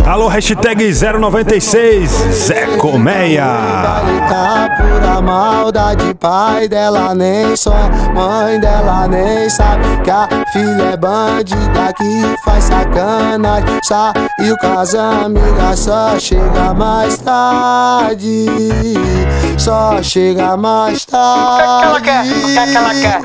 Alô, hashtag 096, Zé Colmeia. Tá pura maldade, pai dela nem sonha, mãe dela nem sabe que a filha é bandida que faz sacanagem. Saiu com as amigas, só chega mais tarde, só chega mais tarde. O que ela quer?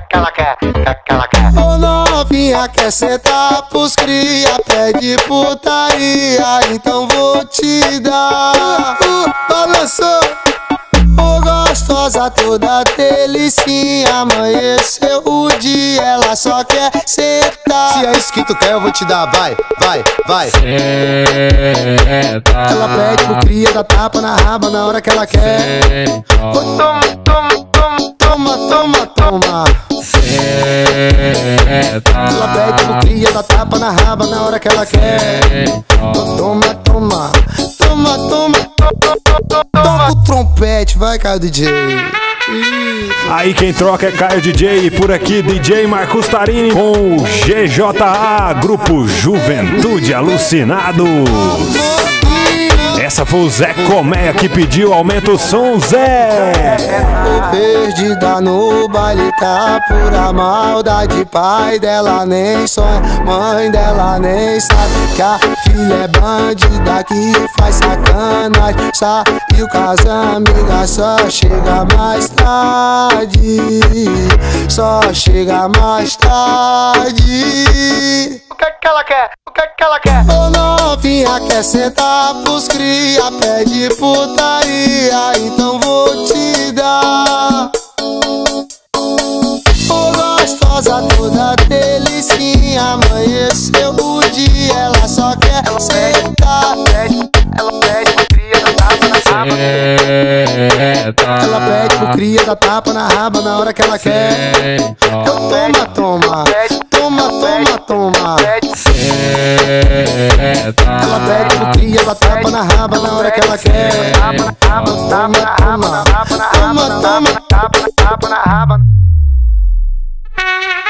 Ô novinha quer sentar pros cria, pede putaria, então vou te dar. Balançou, ô gostosa toda delicinha, amanheceu o dia, ela só quer sentar. Se é isso que tu quer, eu vou te dar, vai. Ela pede pro cria, dá tapa na raba na hora que ela quer. Toma. Ela pede pro cria, dá tapa na raba na hora que ela quer. Toma. Toca o trompete, vai, Caio DJ. Aí quem troca é Caio DJ, e por aqui DJ Marcos Tarini com o GJA, Grupo Juventude Alucinados. Essa foi o Zé Colmeia que pediu, aumenta o som, Zé. Tô perdida no baile, tá pura maldade, pai dela nem sonha, mãe dela nem sabe que a filha é bandida que faz sacanagem. Saiu com as amigas, só chega mais tarde, só chega mais tarde. O que ela quer? Ô novinha quer sentar pros cria, pede putaria, então vou te dar. Ô gostosa toda delicinha, amanheceu o dia, ela só quer sentar. Ela pede pro cria, dá tapa na raba. Ela pede pro cria, dá tapa na raba na hora que ela quer. Toma. Ela pede pro cria, dá tapa na raba na hora que ela quer. Tapa na raba.